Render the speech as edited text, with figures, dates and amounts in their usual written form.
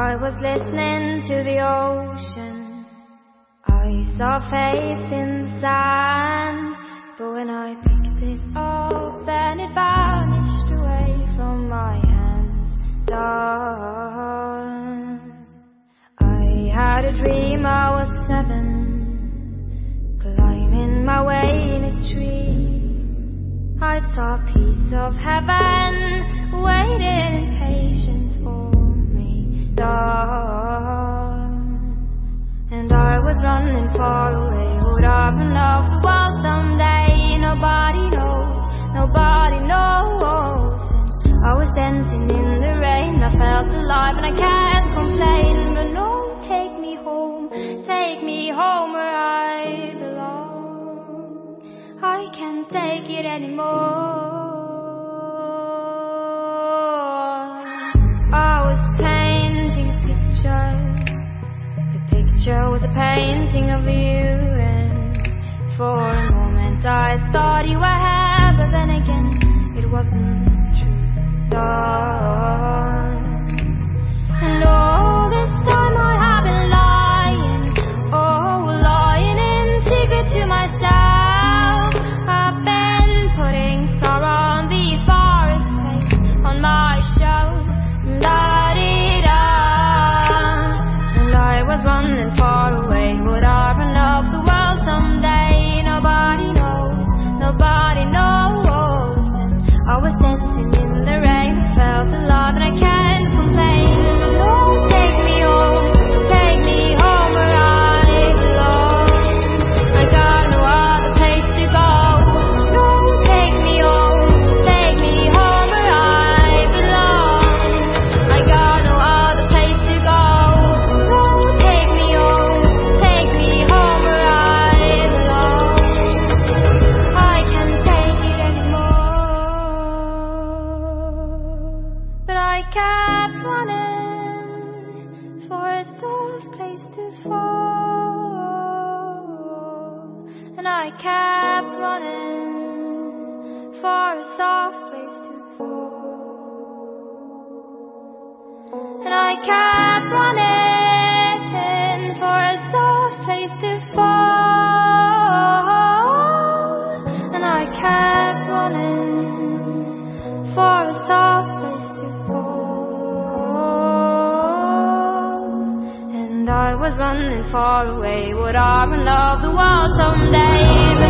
I was listening to the ocean. I saw a face in the sand, but when I picked it up, then it vanished away from my hands. Done. I had a dream I was 7, climbing my way in a tree. I saw a piece of heaven waiting in patience for me. And I was running far away. Would I run off the world someday? Nobody knows, nobody knows. And I was dancing in the rain. I felt alive and I can't complain. But no, take me home where I belong. I can't take it anymore. I was painting a picture. The picture was a painting of you, and for a moment I thought you were here, but then again it wasn't true. And all this time I have been lying, lying in secret to myself. I've been putting sorrow on the forest place on my shelf. And I was running far away. Would I run off the world someday? Nobody knows, nobody knows. And I was dancing in the rain. I felt alive and I can't complain. Don't take me home where I belong. I got no other place to go. Don't take me home where I belong. I got no other place to go. Don't take me home where I belong. I can't take it anymore. But I kept running for a soft place to fall. And I kept running for a soft place to fall. And I kept running for a soft place to fall. And I kept running for a soft place to fall. And I was running far away. Would I run off the world someday?